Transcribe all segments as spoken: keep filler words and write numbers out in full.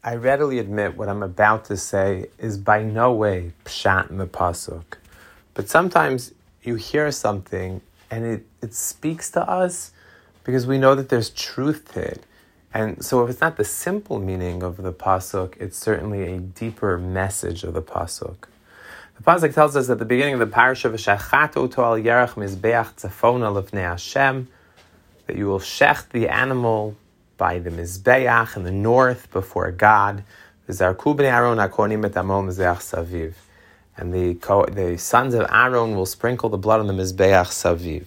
I readily admit what I'm about to say is by no way pshat in the pasuk. But sometimes you hear something and it, it speaks to us because we know that there's truth to it. And so if it's not the simple meaning of the pasuk, it's certainly a deeper message of the pasuk. The pasuk tells us at the beginning of the parasha, "V'shachatu oto al yerech mizbeach tzafona lefnei Hashem," that you will shech the animal by the mizbeach in the north before God. V'zarku bnei Aaron hakohanim et amo mizbeach saviv, and the the sons of Aaron will sprinkle the blood on the mizbeach saviv.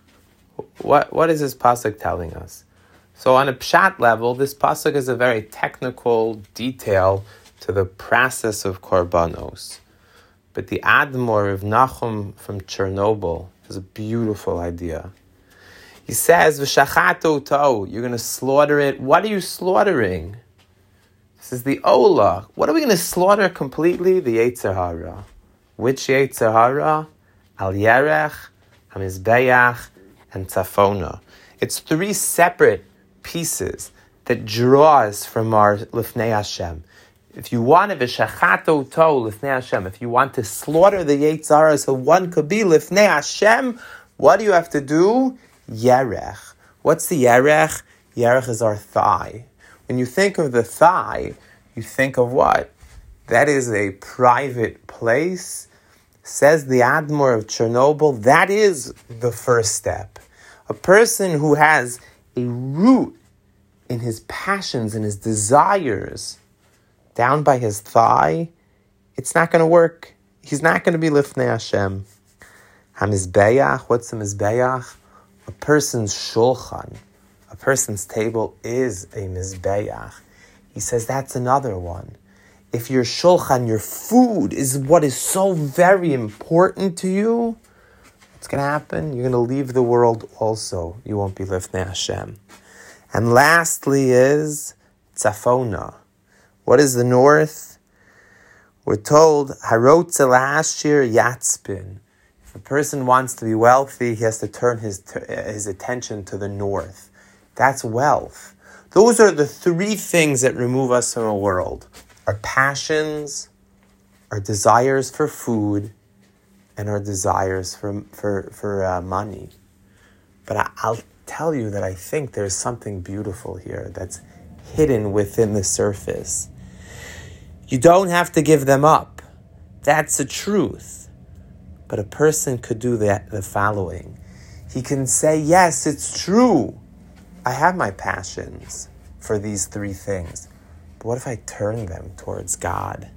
What what is this pasuk telling us? So on a pshat level, this pasuk is a very technical detail to the process of korbanos. But the Admor of Nachum from Chernobyl has a beautiful idea. He says, "V'shachatu to," you're going to slaughter it. What are you slaughtering? This is the Ola. What are we going to slaughter completely? The Yetzer Hara. Which Yetzer Hara? Al Yerech, HaMizbeach, and Tzafona. It's three separate pieces that draw us from our Lifnei Hashem. If you want to v'shachatu to Lifnei Hashem, if you want to slaughter the Yetzer Hara so one could be Lifnei Hashem, what do you have to do? Yerech. What's the Yerech? Yerech is our thigh. When you think of the thigh, you think of what? That is a private place. Says the Admor of Chernobyl, that is the first step. A person who has a root in his passions and his desires down by his thigh, it's not going to work. He's not going to be Lifnei Hashem. HaMizbeach, what's the Mizbeach? A person's shulchan, a person's table is a Mizbeach. He says that's another one. If your shulchan, your food, is what is so very important to you, what's going to happen? You're going to leave the world also. You won't be Lifnei Hashem. And lastly is Tzafona. What is the north? We're told, Harotze la'ashir yatzpin. If a person wants to be wealthy, he has to turn his his attention to the north. That's wealth. Those are the three things that remove us from a world. Our passions, our desires for food, and our desires for, for, for uh, money. But I, I'll tell you that I think there's something beautiful here that's hidden within the surface. You don't have to give them up. That's the truth. But a person could do that, the following. He can say, yes, it's true. I have my passions for these three things. But what if I turn them towards God?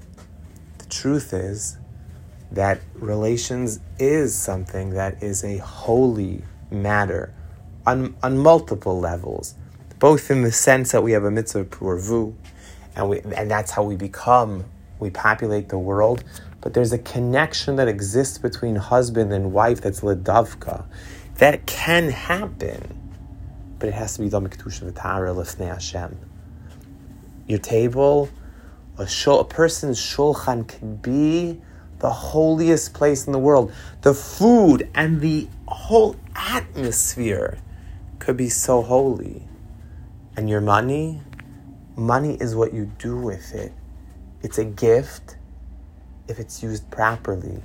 The truth is that relations is something that is a holy matter on, on multiple levels, both in the sense that we have a mitzvah purvu, and we, and that's how we become, we populate the world, but there's a connection that exists between husband and wife that's ledavka. That can happen, but it has to be done b'kedusha v'tara lifnei Hashem. Your table, a, shul, a person's shulchan can be the holiest place in the world. The food and the whole atmosphere could be so holy. And your money, money is what you do with it. It's a gift if it's used properly.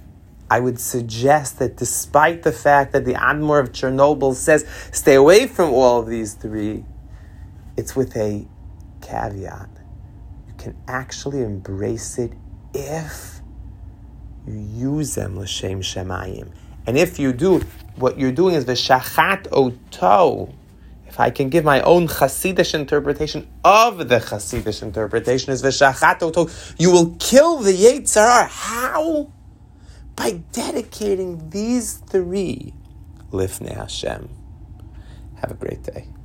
I would suggest that despite the fact that the Admor of Chernobyl says, stay away from all of these three, it's with a caveat. You can actually embrace it if you use them l'shem shemayim. And if you do, what you're doing is v'shachat oto. If I can give my own Hasidish interpretation of the Hasidish interpretation is v'shachat oto. You will kill the Yetzer Hara. How? By dedicating these three lifnei Hashem. Have a great day.